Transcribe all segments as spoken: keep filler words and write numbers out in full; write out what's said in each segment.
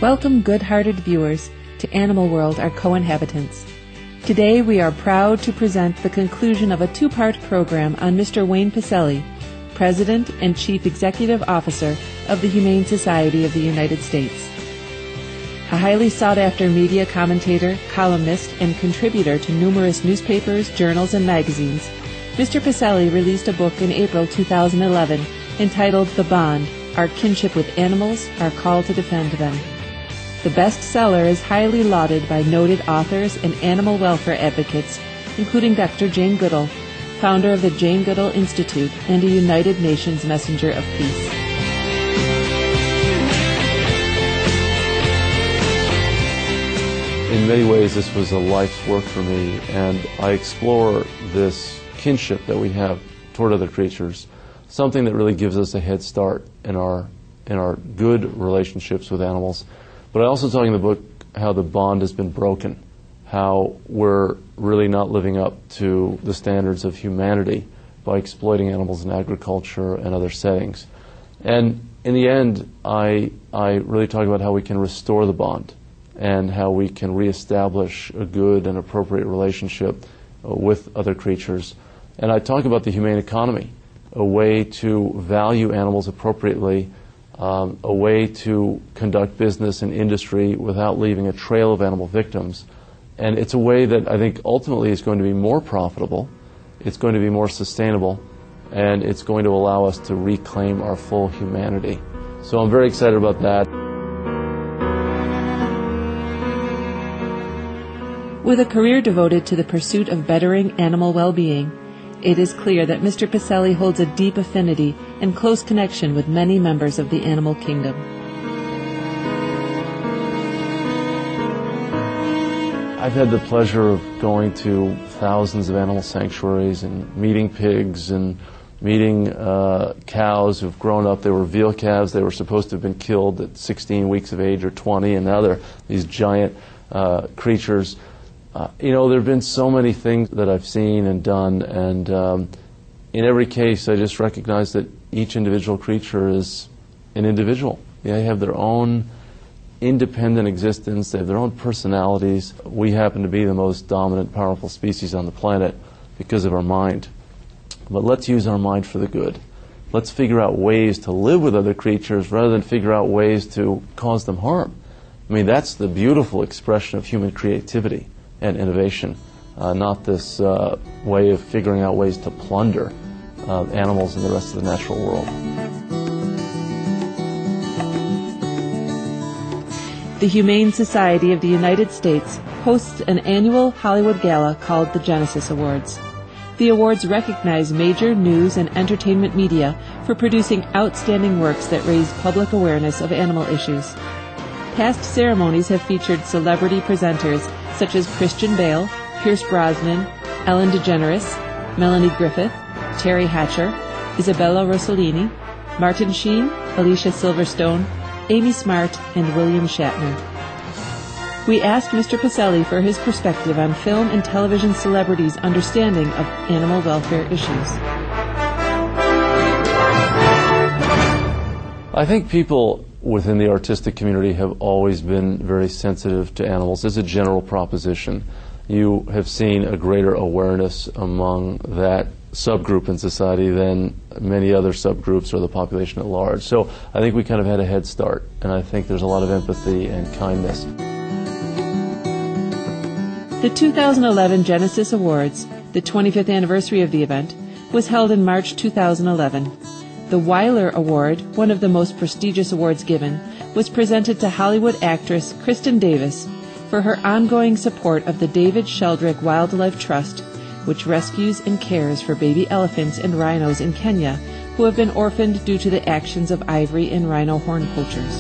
Welcome, good-hearted viewers, to Animal World, our co-inhabitants. Today we are proud to present the conclusion of a two-part program on Mister Wayne Pacelle, President and Chief Executive Officer of the Humane Society of the United States. A highly sought-after media commentator, columnist, and contributor to numerous newspapers, journals, and magazines, Mister Pacelle released a book in April two thousand eleven entitled The Bond, Our Kinship with Animals, Our Call to Defend Them. The bestseller is highly lauded by noted authors and animal welfare advocates, including Doctor Jane Goodall, founder of the Jane Goodall Institute and a United Nations Messenger of Peace. In many ways, this was a life's work for me, and I explore this kinship that we have toward other creatures, something that really gives us a head start in our, in our good relationships with animals. But I also talk in the book how the bond has been broken, how we're really not living up to the standards of humanity by exploiting animals in agriculture and other settings. And in the end, I, I really talk about how we can restore the bond and how we can reestablish a good and appropriate relationship uh, with other creatures. And I talk about the humane economy, a way to value animals appropriately, um, a way to conduct business and industry without leaving a trail of animal victims. And it's a way that I think ultimately is going to be more profitable, it's going to be more sustainable, and it's going to allow us to reclaim our full humanity. So I'm very excited about that. With a career devoted to the pursuit of bettering animal well-being, it is clear that Mister Pacelle holds a deep affinity and close connection with many members of the animal kingdom. I've had the pleasure of going to thousands of animal sanctuaries and meeting pigs and meeting uh, cows who've grown up. They were veal calves. They were supposed to have been killed at sixteen weeks of age or twenty, and now they're these giant uh, creatures. Uh, you know, there have been so many things that I've seen and done, and um, in every case I just recognize that each individual creature is an individual. They have their own independent existence, they have their own personalities. We happen to be the most dominant, powerful species on the planet because of our mind. But let's use our mind for the good. Let's figure out ways to live with other creatures rather than figure out ways to cause them harm. I mean, that's the beautiful expression of human creativity and innovation, uh, not this uh, way of figuring out ways to plunder uh, animals and the rest of the natural world. The Humane Society of the United States hosts an annual Hollywood gala called the Genesis Awards. The awards recognize major news and entertainment media for producing outstanding works that raise public awareness of animal issues. Past ceremonies have featured celebrity presenters such as Christian Bale, Pierce Brosnan, Ellen DeGeneres, Melanie Griffith, Terry Hatcher, Isabella Rossellini, Martin Sheen, Alicia Silverstone, Amy Smart, and William Shatner. We asked Mister Pacelle for his perspective on film and television celebrities' understanding of animal welfare issues. I think people within the artistic community have always been very sensitive to animals as a general proposition. You have seen a greater awareness among that subgroup in society than many other subgroups or the population at large. So I think we kind of had a head start, and I think there's a lot of empathy and kindness. The two thousand eleven Genesis Awards, the twenty-fifth anniversary of the event, was held in March two thousand eleven. The Weiler Award, one of the most prestigious awards given, was presented to Hollywood actress Kristen Davis for her ongoing support of the David Sheldrick Wildlife Trust, which rescues and cares for baby elephants and rhinos in Kenya who have been orphaned due to the actions of ivory and rhino horn poachers.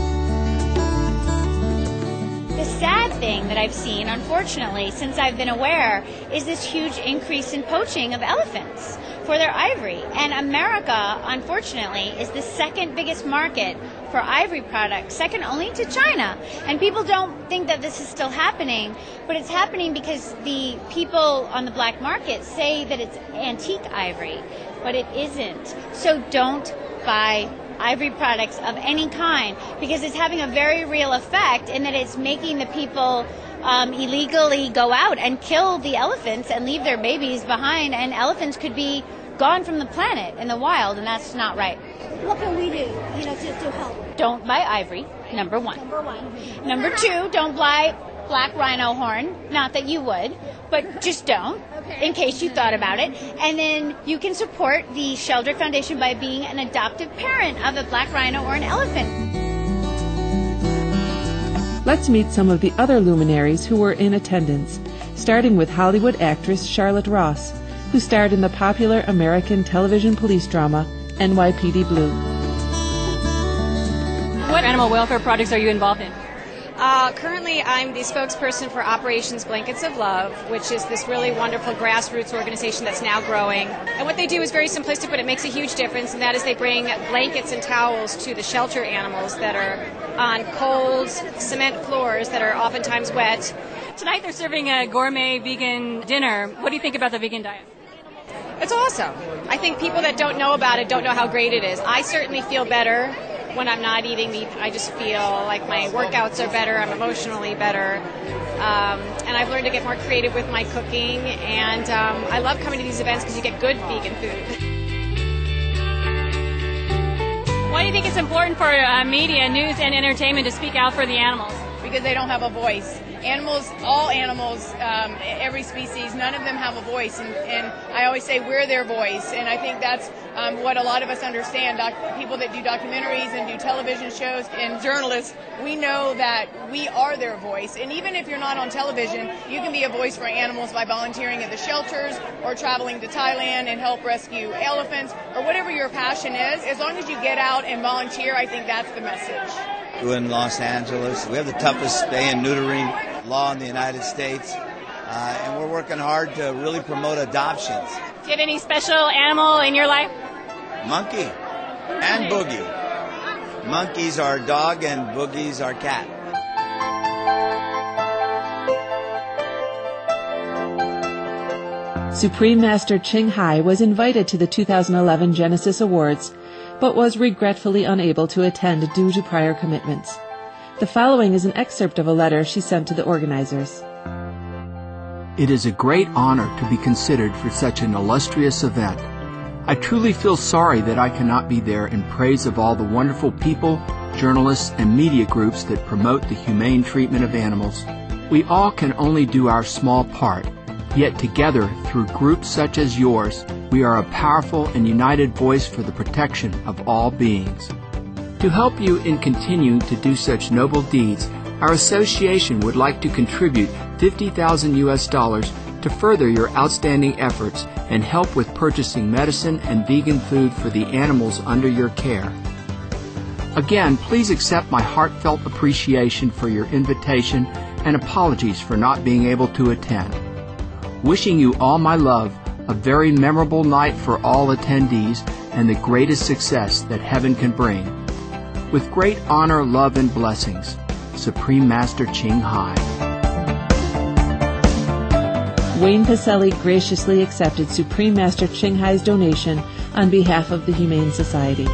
The sad thing that I've seen, unfortunately, since I've been aware, is this huge increase in poaching of elephants for their ivory. And America, unfortunately, is the second biggest market for ivory products, second only to China. And people don't think that this is still happening, but it's happening because the people on the black market say that it's antique ivory, but it isn't. So don't buy ivory products of any kind, because it's having a very real effect in that it's making the people um, illegally go out and kill the elephants and leave their babies behind, and elephants could be gone from the planet in the wild, and that's not right. What can we do, you know, to, to help? Don't buy ivory, number one. Number one. Number two, don't buy black rhino horn. Not that you would, but just don't, Okay. in case you thought about it. And then you can support the Sheldrake Foundation by being an adoptive parent of a black rhino or an elephant. Let's meet some of the other luminaries who were in attendance, starting with Hollywood actress Charlotte Ross, who starred in the popular American television police drama N Y P D Blue. What animal welfare projects are you involved in? Uh, currently, I'm the spokesperson for Operations Blankets of Love, which is this really wonderful grassroots organization that's now growing. And what they do is very simplistic, but it makes a huge difference, and that is they bring blankets and towels to the shelter animals that are on cold cement floors that are oftentimes wet. Tonight they're serving a gourmet vegan dinner. What do you think about the vegan diet? It's awesome. I think people that don't know about it don't know how great it is. I certainly feel better when I'm not eating meat. I just feel like my workouts are better, I'm emotionally better, um, and I've learned to get more creative with my cooking, and um, I love coming to these events because you get good vegan food. Why do you think it's important for uh, media, news, and entertainment to speak out for the animals? Because they don't have a voice. Animals, all animals, um, every species, none of them have a voice, and, and I always say we're their voice, and I think that's um, what a lot of us understand. Doc- people that do documentaries and do television shows and journalists, we know that we are their voice, and even if you're not on television, you can be a voice for animals by volunteering at the shelters or traveling to Thailand and help rescue elephants or whatever your passion is. As long as you get out and volunteer, I think that's the message. In Los Angeles, we have the toughest spay and neutering law in the United States, uh, and we're working hard to really promote adoptions. Do you have any special animal in your life? Monkey and Boogie. Monkey's our dog and Boogie's our cat. Supreme Master Ching Hai was invited to the two thousand eleven Genesis Awards, but was regretfully unable to attend due to prior commitments. The following is an excerpt of a letter she sent to the organizers. It is a great honor to be considered for such an illustrious event. I truly feel sorry that I cannot be there in praise of all the wonderful people, journalists, and media groups that promote the humane treatment of animals. We all can only do our small part, yet together, through groups such as yours, we are a powerful and united voice for the protection of all beings. To help you in continuing to do such noble deeds, our association would like to contribute fifty thousand U S dollars to further your outstanding efforts and help with purchasing medicine and vegan food for the animals under your care. Again, please accept my heartfelt appreciation for your invitation and apologies for not being able to attend. Wishing you all my love, a very memorable night for all attendees, and the greatest success that heaven can bring. With great honor, love, and blessings, Supreme Master Ching Hai. Wayne Pacelle graciously accepted Supreme Master Ching Hai's donation on behalf of the Humane Society.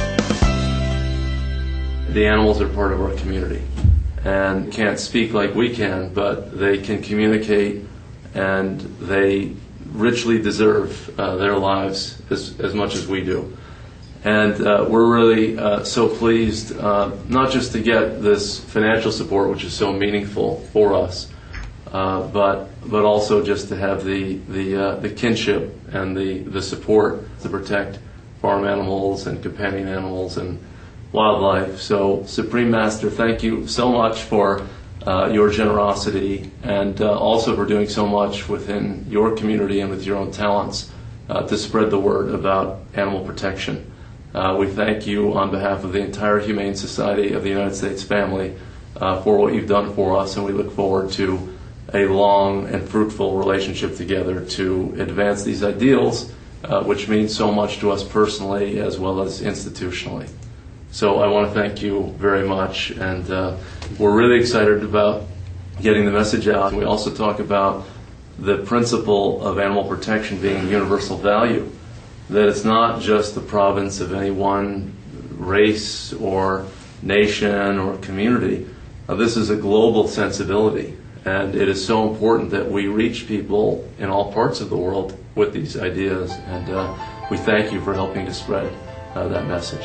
The animals are part of our community and can't speak like we can, but they can communicate, and they richly deserve uh, their lives as, as much as we do. And uh, we're really uh, so pleased uh, not just to get this financial support, which is so meaningful for us, uh, but but also just to have the the uh, the kinship and the, the support to protect farm animals and companion animals and wildlife. So, Supreme Master, thank you so much for uh, your generosity, and uh, also for doing so much within your community and with your own talents uh, to spread the word about animal protection. Uh, we thank you on behalf of the entire Humane Society of the United States family uh, for what you've done for us, and we look forward to a long and fruitful relationship together to advance these ideals, uh, which mean so much to us personally as well as institutionally. So I want to thank you very much, and uh, we're really excited about getting the message out. We also talk about the principle of animal protection being universal value. that it's not just the province of any one race or nation or community. Uh, this is a global sensibility, and it is so important that we reach people in all parts of the world with these ideas, and uh, we thank you for helping to spread uh, that message.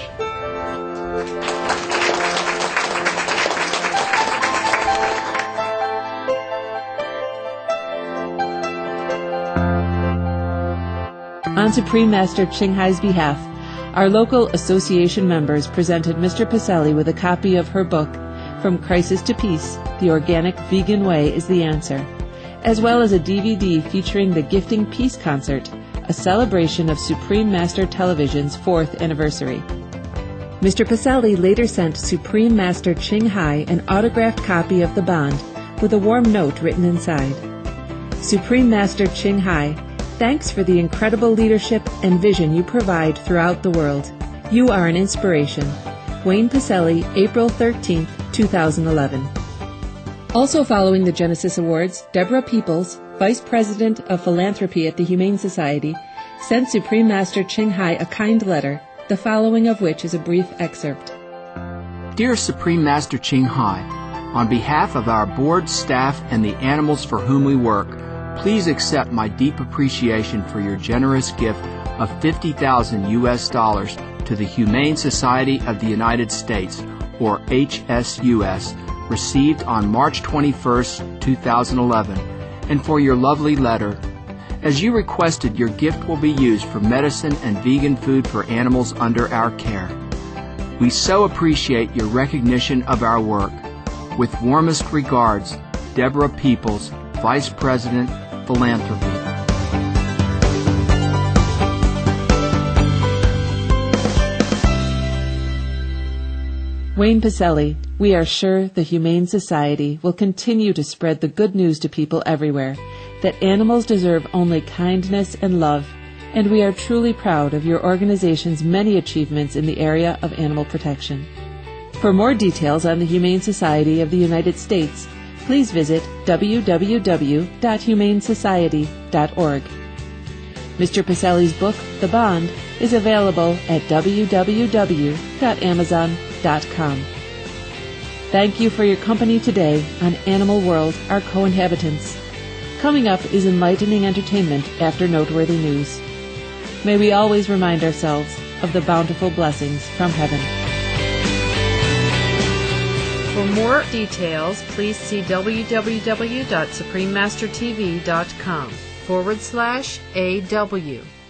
On Supreme Master Ching Hai's behalf, our local association members presented Mister Pacelli with a copy of her book, From Crisis to Peace, The Organic Vegan Way is the Answer, as well as a D V D featuring the Gifting Peace Concert, a celebration of Supreme Master Television's fourth anniversary. Mister Pacelli later sent Supreme Master Ching Hai an autographed copy of the bond with a warm note written inside. Supreme Master Ching Hai, thanks for the incredible leadership and vision you provide throughout the world. You are an inspiration. Wayne Pacelli, April thirteenth, two thousand eleven. Also following the Genesis Awards, Deborah Peoples, Vice President of Philanthropy at the Humane Society, sent Supreme Master Ching Hai a kind letter, the following of which is a brief excerpt. Dear Supreme Master Ching Hai, on behalf of our board, staff, and the animals for whom we work, please accept my deep appreciation for your generous gift of fifty thousand U S dollars to the Humane Society of the United States, or H S U S, received on March twenty-first, two thousand eleven, and for your lovely letter. As you requested, your gift will be used for medicine and vegan food for animals under our care. We so appreciate your recognition of our work. With warmest regards, Deborah Peoples, Vice President, Philanthropy. Wayne Pacelli, we are sure the Humane Society will continue to spread the good news to people everywhere, that animals deserve only kindness and love, and we are truly proud of your organization's many achievements in the area of animal protection. For more details on the Humane Society of the United States, please visit w w w dot humane society dot org. Mister Pacelli's book, The Bond, is available at w w w dot amazon dot com. Thank you for your company today on Animal World, Our Co-Inhabitants. Coming up is enlightening entertainment after noteworthy news. May we always remind ourselves of the bountiful blessings from heaven. For more details, please see w w w dot supreme master t v dot com forward slash A W.